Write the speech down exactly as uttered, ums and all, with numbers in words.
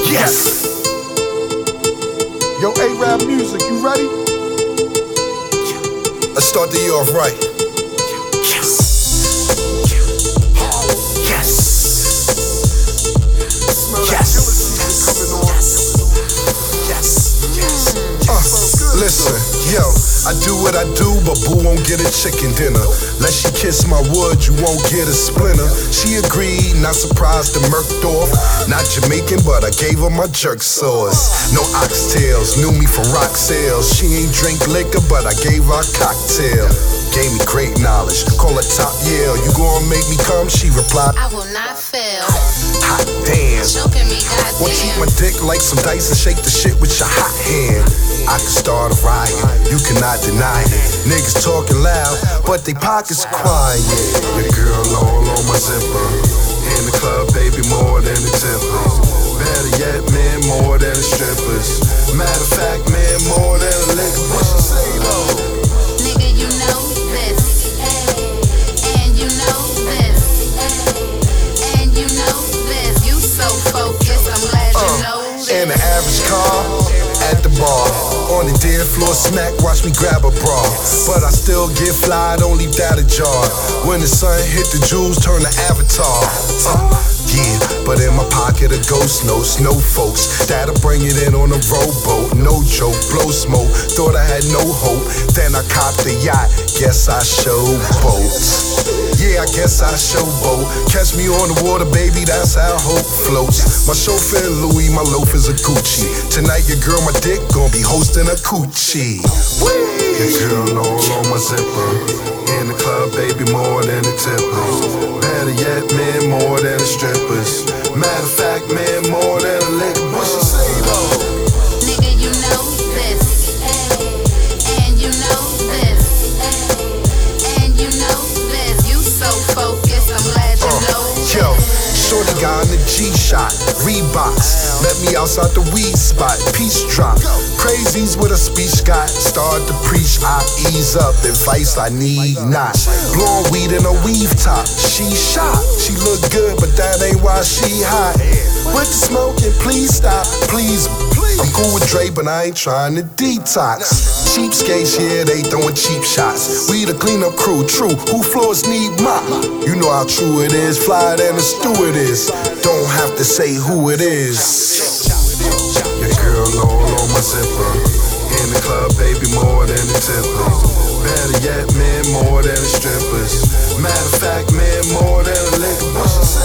Yes. Yo, A-Rap Music, you ready? Let's start the year off right. Yes. Yes. Yes. Yes. Uh, listen, yo, I do what I do, but boo won't get a chicken dinner. Let she kiss my wood, you won't get a splinter. She agreed, not surprised to murked off. Not Jamaican, but I gave her my jerk sauce. No oxtails, knew me for rock sales. She ain't drink liquor, but I gave her a cocktail. Gave me great knowledge, call her top Yale. You gon' make me come? She replied, I will not fail. Hot damn. Choking me, goddamn. Won't treat my dick like some dice and shake the shit with your hot hand. I can start a riot, you cannot deny it. Niggas talking loud, but they pockets quiet. Your girl all on my zipper. In the club, baby, more than a tipper. Better yet, man, more than a strippers. Matter of fact, man, more than a liquor. What she say though? Nigga, you know this. And you know this. And you know this. You so focused, I'm glad you Uh, know this. In an average car, at the bar, on the dead floor, smack, watch me grab a bra. But I still get fly, don't leave that ajar. When the sun hit the jewels, turn to Avatar. Uh, yeah, but in my pocket a ghost notes, no folks. That'll bring it in on a rowboat, no joke, blow smoke. Thought I had no hope, then I copped a yacht. Guess I showboat. Yeah, I guess I showboat. Catch me on the water, baby, that's how hope floats. My chauffeur Louis, my loaf is a Gucci. Tonight your girl, my dick, gon' be hosting a coochie. Your girl all on my zipper. In the club, baby, more than a tipper. Better yet, man, more than a strippers. Matter of fact, man, more than a liquor. What she say though? Nigga, you know this. And you know this. And you know this. You so focused, I'm glad you know this. Yo, shorty got in the G-Shot, Reeboks. Met me outside the weed spot, peace drop. Crazies with a speech got, start to preach, I ease up, advice I need not. Blowing weed in a weave top, she shot. She look good, but that ain't why she hot. With the smoking, please stop, please. I'm cool with Dre, but I ain't trying to detox. Cheapskates, yeah, they throwing cheap shots. We the cleanup crew, true, who floors need mop. You know how true it is, flyer than a stewardess. Don't have to say who it is. Your girl all on my zipper. In the club, baby, more than a tipper. Better yet, man, more than a strippers. Matter of fact, man, more than a liquor.